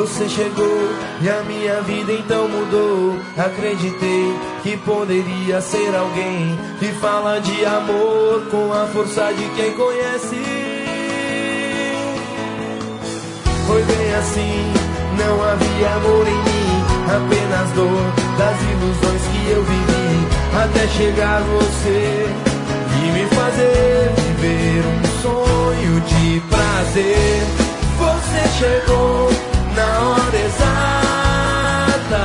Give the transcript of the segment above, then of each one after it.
Você chegou e a minha vida então mudou. Acreditei que poderia ser alguém que fala de amor com a força de quem conhece. Foi bem assim, não havia amor em mim, apenas dor das ilusões que eu vivi, até chegar você e me fazer viver um sonho de prazer. Você chegou na hora exata,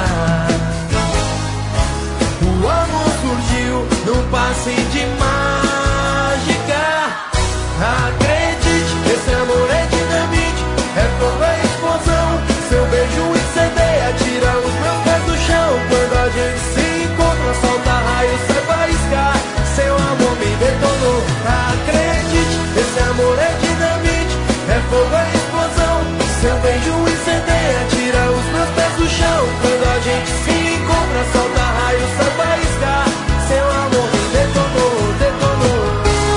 o amor surgiu num passe de mágica. Acredite, esse amor é dinamite, é fogo, é explosão. Seu beijo incendeia, tira os meus pés do chão. Quando a gente se encontra, solta raio, sai faísca. Seu amor me detonou. Acredite, esse amor é dinamite, é fogo, é explosão. Seu beijo incendeia, tira os meus pés do chão. Quando a gente se encontra, solta raio, sai faísca. Seu amor me detonou, detonou.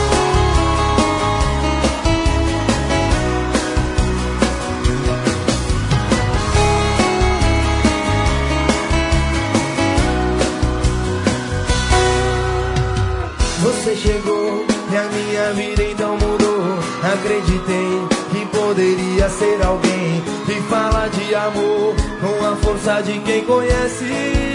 Você chegou e a minha vida então mudou. Acreditei que poderia ser alguém que fala de amor com a força de quem conhece.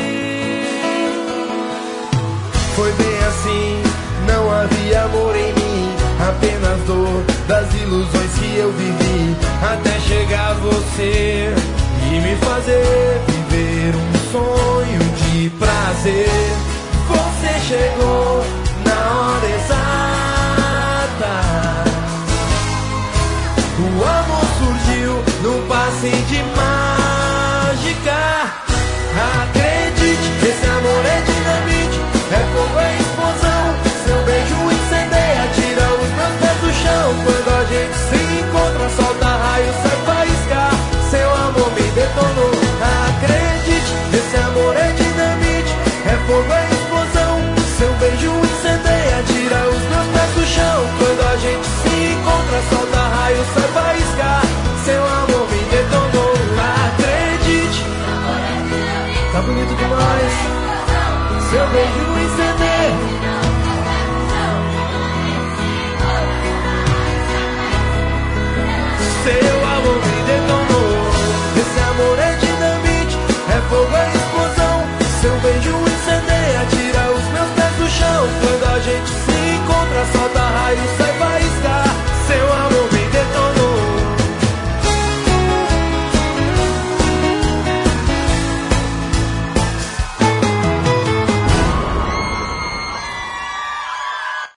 Foi bem assim, não havia amor em mim, apenas dor das ilusões que eu vivi, até chegar você e me fazer viver um sonho de prazer. Você chegou na hora exata, o amor surgiu num passe de mágica. Acredite, esse amor é dinamite, é fogo, é explosão. Seu beijo incendeia, tira os meus pés do chão. Quando a gente se encontra, solta raio, sai faísca. Seu amor me detonou. Acredite, esse amor é dinamite, é fogo, é explosão. Seu beijo incendeia, tira os meus pés do chão. Quando a gente se encontra, solta raio, sai faísca. Seu amor me detonou. Acredite, tá bonito demais. Seu beijo incendeia. Seu